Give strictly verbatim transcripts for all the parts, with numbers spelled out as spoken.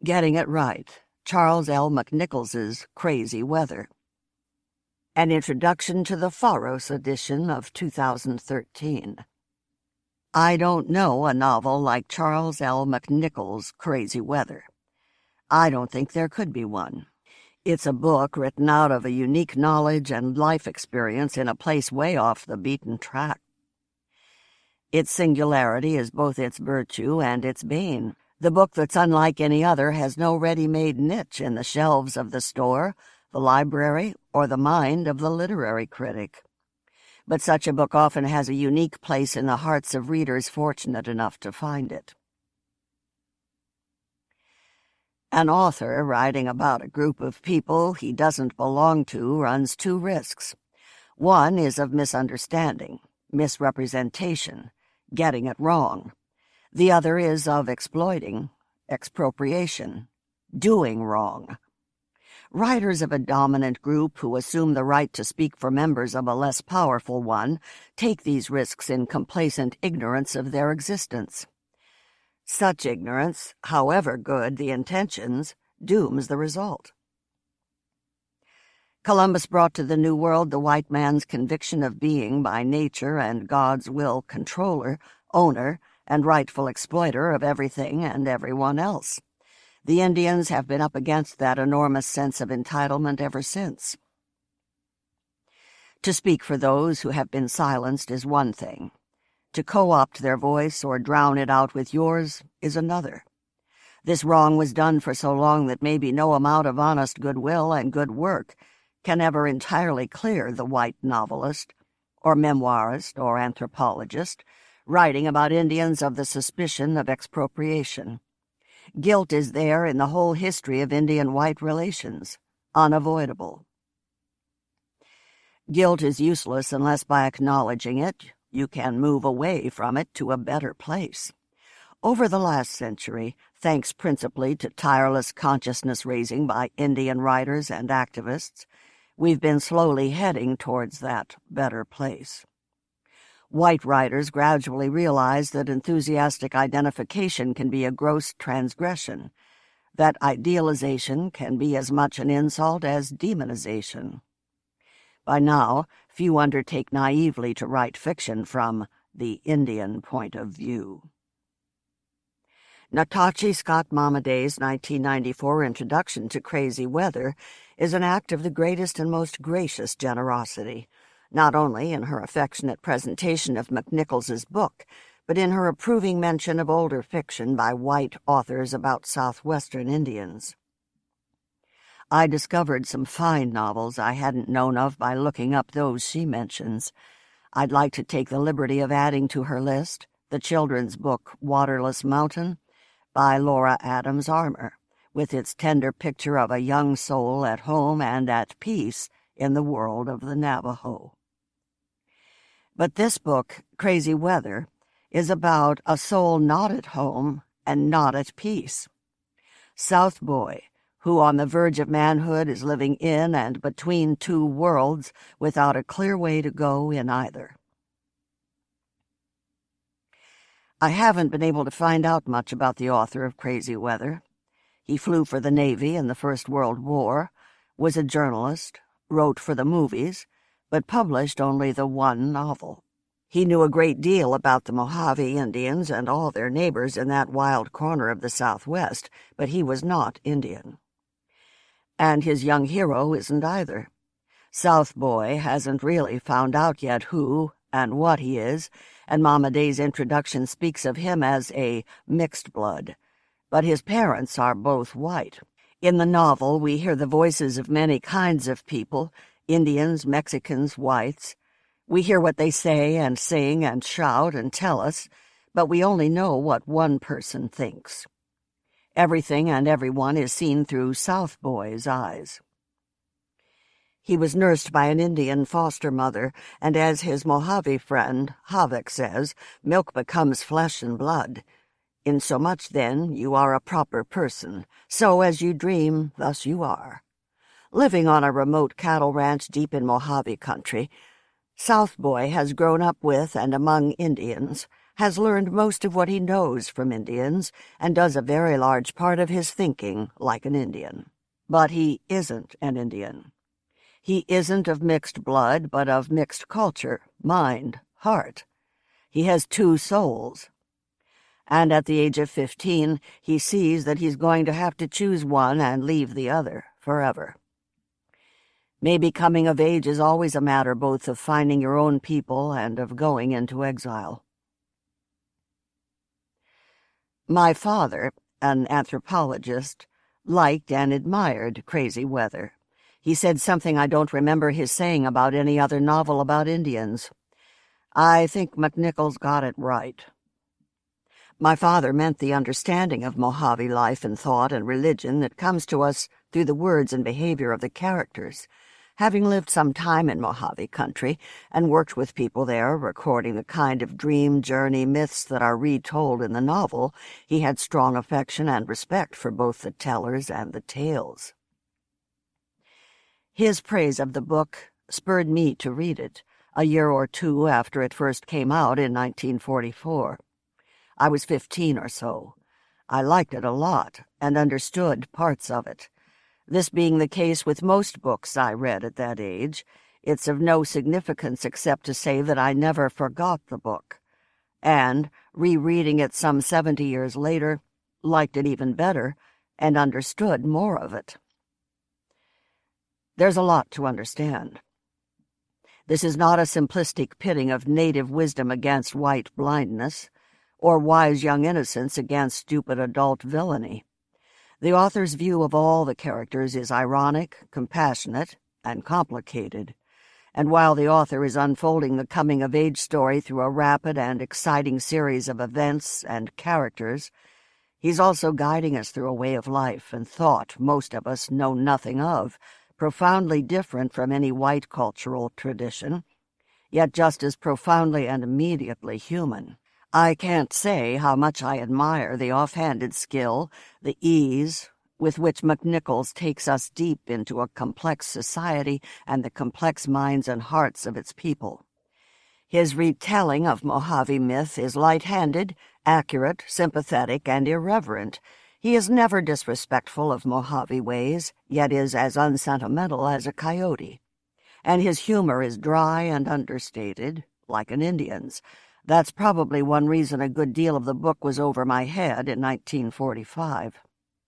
Getting It Right, Charles L. McNichols's Crazy Weather. An introduction to the Faros edition of two thousand thirteen. I don't know a novel like Charles L. McNichols's Crazy Weather. I don't think there could be one. It's a book written out of a unique knowledge and life experience in a place way off the beaten track. Its singularity is both its virtue and its bane. The book that's unlike any other has no ready-made niche in the shelves of the store, the library, or the mind of the literary critic. But such a book often has a unique place in the hearts of readers fortunate enough to find it. An author writing about a group of people he doesn't belong to runs two risks. One is of misunderstanding, misrepresentation, getting it wrong. The other is of exploiting, expropriation, doing wrong. Writers of a dominant group who assume the right to speak for members of a less powerful one take these risks in complacent ignorance of their existence. Such ignorance, however good the intentions, dooms the result. Columbus brought to the New World the white man's conviction of being, by nature and God's will, controller, owner, and rightful exploiter of everything and everyone else. The Indians have been up against that enormous sense of entitlement ever since. To speak for those who have been silenced is one thing. To co-opt their voice or drown it out with yours is another. This wrong was done for so long that maybe no amount of honest goodwill and good work can ever entirely clear the white novelist, or memoirist, or anthropologist, writing about Indians of the suspicion of expropriation. Guilt is there in the whole history of Indian-white relations, unavoidable. Guilt is useless unless by acknowledging it, you can move away from it to a better place. Over the last century, thanks principally to tireless consciousness-raising by Indian writers and activists, we've been slowly heading towards that better place. White writers gradually realize that enthusiastic identification can be a gross transgression, that idealization can be as much an insult as demonization. By now, few undertake naively to write fiction from the Indian point of view. Natasha Scott Momaday's nineteen ninety-four introduction to Crazy Weather is an act of the greatest and most gracious generosity, not only in her affectionate presentation of McNichols's book, but in her approving mention of older fiction by white authors about southwestern Indians. I discovered some fine novels I hadn't known of by looking up those she mentions. I'd like to take the liberty of adding to her list the children's book Waterless Mountain by Laura Adams Armour, with its tender picture of a young soul at home and at peace in the world of the Navajo. But this book, Crazy Weather, is about a soul not at home and not at peace. South Boy, who on the verge of manhood is living in and between two worlds without a clear way to go in either. I haven't been able to find out much about the author of Crazy Weather. He flew for the Navy in the First World War, was a journalist, wrote for the movies, but published only the one novel. He knew a great deal about the Mojave Indians and all their neighbors in that wild corner of the Southwest, but he was not Indian. And his young hero isn't either. South Boy hasn't really found out yet who and what he is, and Momaday's introduction speaks of him as a mixed blood, but his parents are both white. In the novel, we hear the voices of many kinds of people, Indians, Mexicans, whites. We hear what they say and sing and shout and tell us, but we only know what one person thinks. Everything and everyone is seen through South Boy's eyes. He was nursed by an Indian foster mother, and as his Mojave friend, Havok, says, milk becomes flesh and blood. Insomuch, then, you are a proper person. So as you dream, thus you are. Living on a remote cattle ranch deep in Mojave country, South Boy has grown up with and among Indians, has learned most of what he knows from Indians and does a very large part of his thinking like an Indian. But he isn't an Indian. He isn't of mixed blood, but of mixed culture, mind, heart. He has two souls. And at the age of fifteen, he sees that he's going to have to choose one and leave the other forever. Maybe coming of age is always a matter both of finding your own people and of going into exile. My father, an anthropologist, liked and admired Crazy Weather. He said something I don't remember his saying about any other novel about Indians. I think McNichols got it right. My father meant the understanding of Mojave life and thought and religion that comes to us through the words and behavior of the characters. Having lived some time in Mojave country and worked with people there, recording the kind of dream journey myths that are retold in the novel, he had strong affection and respect for both the tellers and the tales. His praise of the book spurred me to read it, a year or two after it first came out in nineteen forty-four. I was fifteen or so. I liked it a lot and understood parts of it. This being the case with most books I read at that age, it's of no significance except to say that I never forgot the book, and, rereading it some seventy years later, liked it even better and understood more of it. There's a lot to understand. This is not a simplistic pitting of native wisdom against white blindness, or wise young innocence against stupid adult villainy. The author's view of all the characters is ironic, compassionate, and complicated, and while the author is unfolding the coming-of-age story through a rapid and exciting series of events and characters, he's also guiding us through a way of life and thought most of us know nothing of, profoundly different from any white cultural tradition, yet just as profoundly and immediately human. I can't say how much I admire the offhanded skill, the ease, with which McNichols takes us deep into a complex society and the complex minds and hearts of its people. His retelling of Mojave myth is light-handed, accurate, sympathetic, and irreverent. He is never disrespectful of Mojave ways, yet is as unsentimental as a coyote. And his humor is dry and understated, like an Indian's. That's probably one reason a good deal of the book was over my head in nineteen forty-five.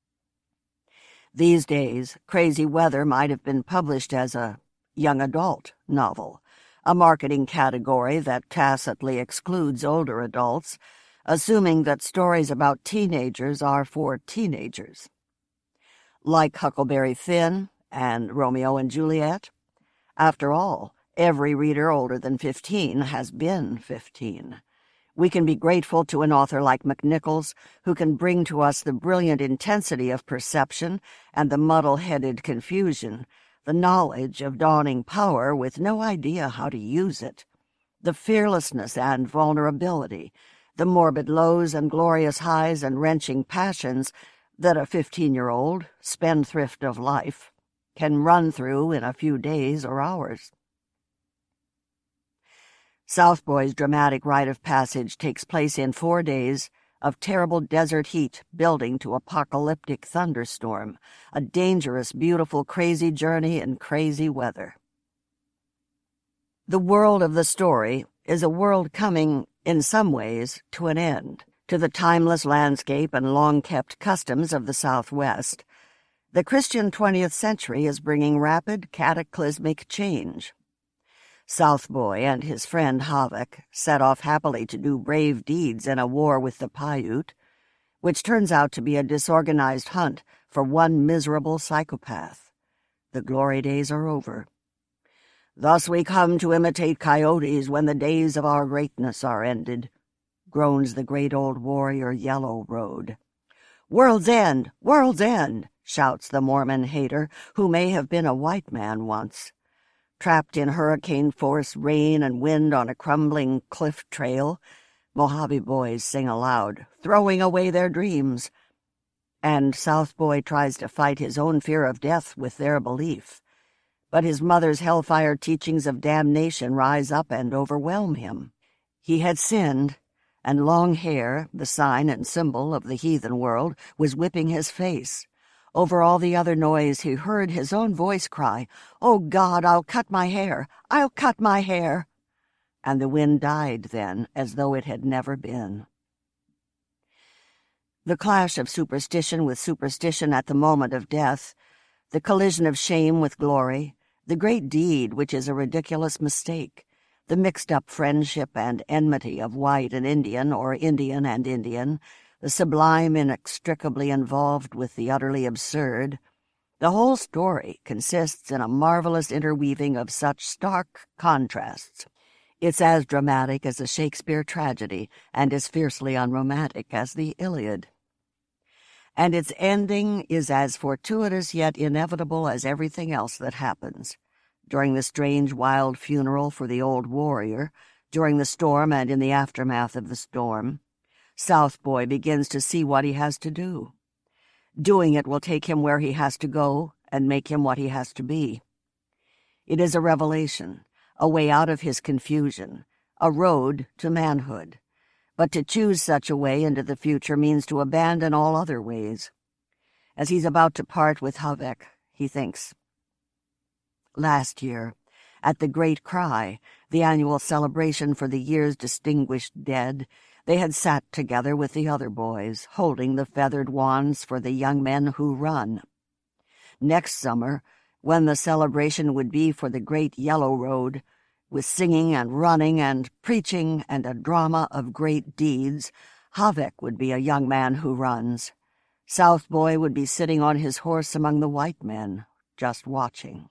These days, Crazy Weather might have been published as a young adult novel, a marketing category that tacitly excludes older adults, assuming that stories about teenagers are for teenagers. Like Huckleberry Finn and Romeo and Juliet, after all, every reader older than fifteen has been fifteen. We can be grateful to an author like McNichols, who can bring to us the brilliant intensity of perception and the muddle-headed confusion, the knowledge of dawning power with no idea how to use it, the fearlessness and vulnerability, the morbid lows and glorious highs and wrenching passions that a fifteen-year-old, spendthrift of life, can run through in a few days or hours. Southboy's dramatic rite of passage takes place in four days of terrible desert heat building to apocalyptic thunderstorm, a dangerous, beautiful, crazy journey in crazy weather. The world of the story is a world coming, in some ways, to an end, to the timeless landscape and long-kept customs of the Southwest. The Christian twentieth century is bringing rapid, cataclysmic change. Southboy and his friend Havoc set off happily to do brave deeds in a war with the Paiute, which turns out to be a disorganized hunt for one miserable psychopath. The glory days are over. "Thus we come to imitate coyotes when the days of our greatness are ended," groans the great old warrior Yellow Road. "World's end! World's end!" shouts the Mormon hater, who may have been a white man once. Trapped in hurricane-force rain and wind on a crumbling cliff trail, Mojave boys sing aloud, throwing away their dreams. And Southboy tries to fight his own fear of death with their belief. But his mother's hellfire teachings of damnation rise up and overwhelm him. He had sinned, and long hair, the sign and symbol of the heathen world, was whipping his face. Over all the other noise he heard his own voice cry, "Oh God, I'll cut my hair! I'll cut my hair!" And the wind died then, as though it had never been. The clash of superstition with superstition at the moment of death, the collision of shame with glory, the great deed which is a ridiculous mistake, the mixed-up friendship and enmity of white and Indian or Indian and Indian, the sublime inextricably involved with the utterly absurd, the whole story consists in a marvelous interweaving of such stark contrasts. It's as dramatic as a Shakespeare tragedy and as fiercely unromantic as the Iliad. And its ending is as fortuitous yet inevitable as everything else that happens. During the strange, wild funeral for the old warrior, during the storm and in the aftermath of the storm, Southboy begins to see what he has to do. Doing it will take him where he has to go and make him what he has to be. It is a revelation, a way out of his confusion, a road to manhood. But to choose such a way into the future means to abandon all other ways. As he's about to part with Havek, he thinks, last year, at the Great Cry, the annual celebration for the year's distinguished dead, they had sat together with the other boys, holding the feathered wands for the young men who run. Next summer, when the celebration would be for the great Yellow Road, with singing and running and preaching and a drama of great deeds, Havek would be a young man who runs. Southboy would be sitting on his horse among the white men, just watching.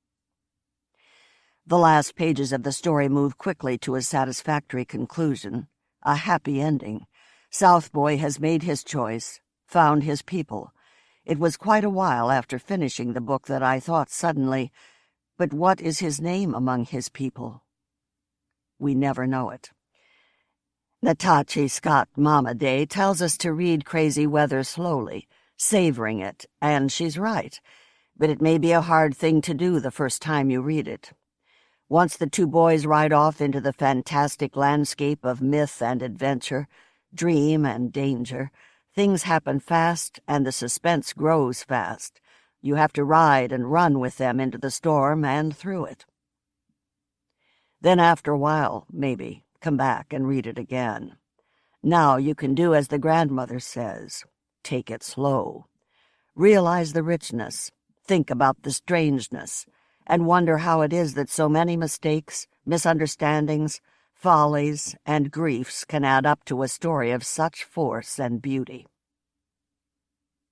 The last pages of the story move quickly to a satisfactory conclusion, a happy ending. Southboy has made his choice, found his people. It was quite a while after finishing the book that I thought suddenly, but what is his name among his people? We never know it. Natasha Scott Mama Day tells us to read Crazy Weather slowly, savoring it, and she's right, but it may be a hard thing to do the first time you read it. Once the two boys ride off into the fantastic landscape of myth and adventure, dream and danger, things happen fast and the suspense grows fast. You have to ride and run with them into the storm and through it. Then after a while, maybe, come back and read it again. Now you can do as the grandmother says. Take it slow. Realize the richness. Think about the strangeness. And wonder how it is that so many mistakes, misunderstandings, follies, and griefs can add up to a story of such force and beauty.